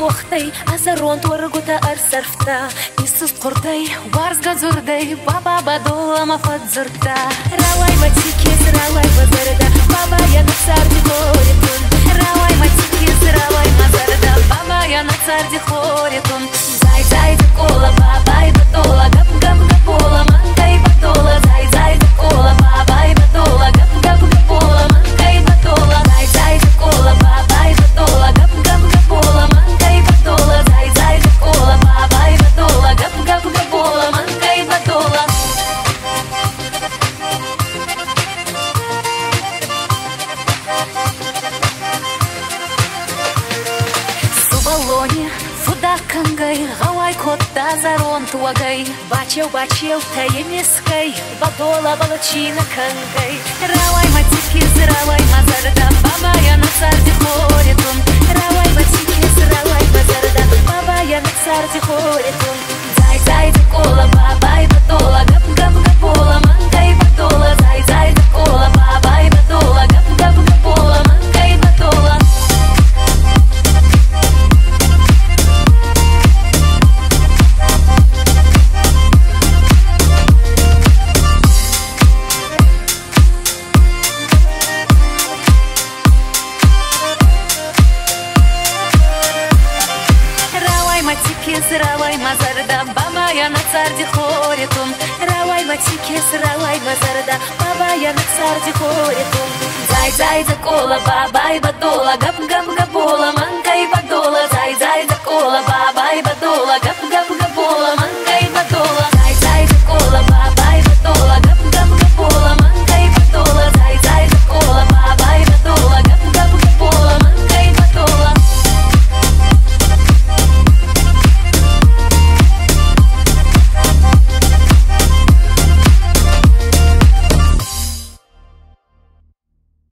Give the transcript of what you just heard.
уохтай азарон тургута арсарфта Исус кортай варзга зурдай баба бадола мафадзурта Равай матикез равай базарда баба я на царди хоритун Равай матикез равай мазарда баба я на царди хоритун Зай зай кола баба и бадола гап гап гапола манкай бадола Зай зай кола баба и бадола гап гап гапола манкай бадола Зай зай кола баба и бадола гап гап гапола манкай бадола Зай зай кола баба и бадола гап гап гапола манкай бадола Субалоне фудакангай гавай котта зарон туагай Бачев бачев таемескай бадола балачина кангай Равай матикез равай мазарда баба я на царди хоритун Равай матикез равай мазарда баба я на царди хоритун Зай зай кола баба и бадола гап гап гапола манкай бадола Зай зай кола баба и бадола гап гап гапола манкай бадола Матикез равай мазарда баба я на царди хоритун Равай матикез равай мазарда баба я на царди хоритун Зай зай кола баба и бадола гап гап гапола манкай бадола Зай зай